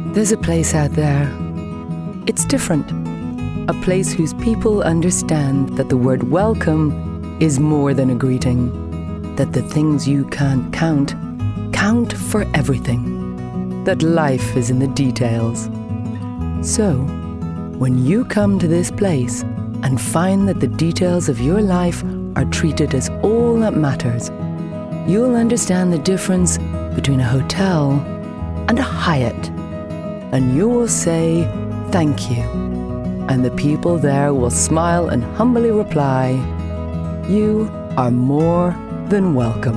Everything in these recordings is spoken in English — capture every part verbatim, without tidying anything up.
There's a place out there. It's different. A place whose people understand that the word welcome is more than a greeting, that the things you can't count count for everything, that life is in the details. So, when you come to this place and find that the details of your life are treated as all that matters, you'll understand the difference between a hotel and a Hyatt. And you will say, thank you. And the people there will smile and humbly reply, you are more than welcome.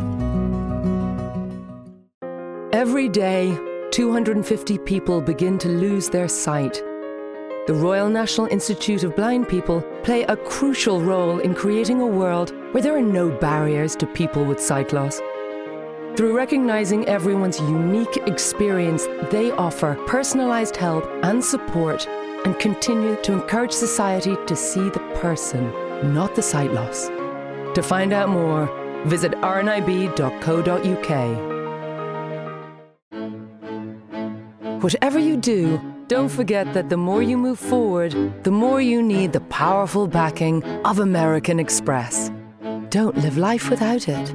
Every day, two hundred fifty people begin to lose their sight. The Royal National Institute of Blind People play a crucial role in creating a world where there are no barriers to people with sight loss. Through recognizing everyone's unique experience, they offer personalized help and support and continue to encourage society to see the person, not the sight loss. To find out more, visit r n i b dot co dot u k. Whatever you do, don't forget that the more you move forward, the more you need the powerful backing of American Express. Don't live life without it.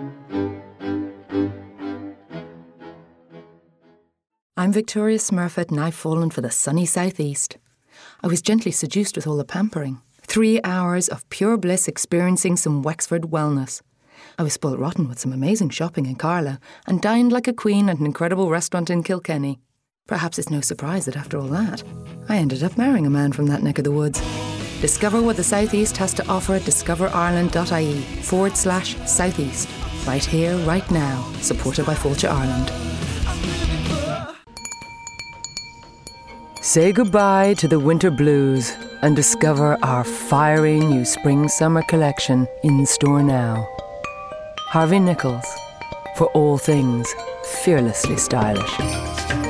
I'm Victoria Smurfett, and I've fallen for the sunny southeast. I was gently seduced with all the pampering. Three hours of pure bliss experiencing some Wexford wellness. I was spoilt rotten with some amazing shopping in Carlow and dined like a queen at an incredible restaurant in Kilkenny. Perhaps it's no surprise that after all that, I ended up marrying a man from that neck of the woods. Discover what the Southeast has to offer at discoverireland.ie forward slash southeast. Right here, right now. Supported by Fáilte Ireland. Say goodbye to the winter blues and discover our fiery new spring-summer collection in store now. Harvey Nichols, for all things fearlessly stylish.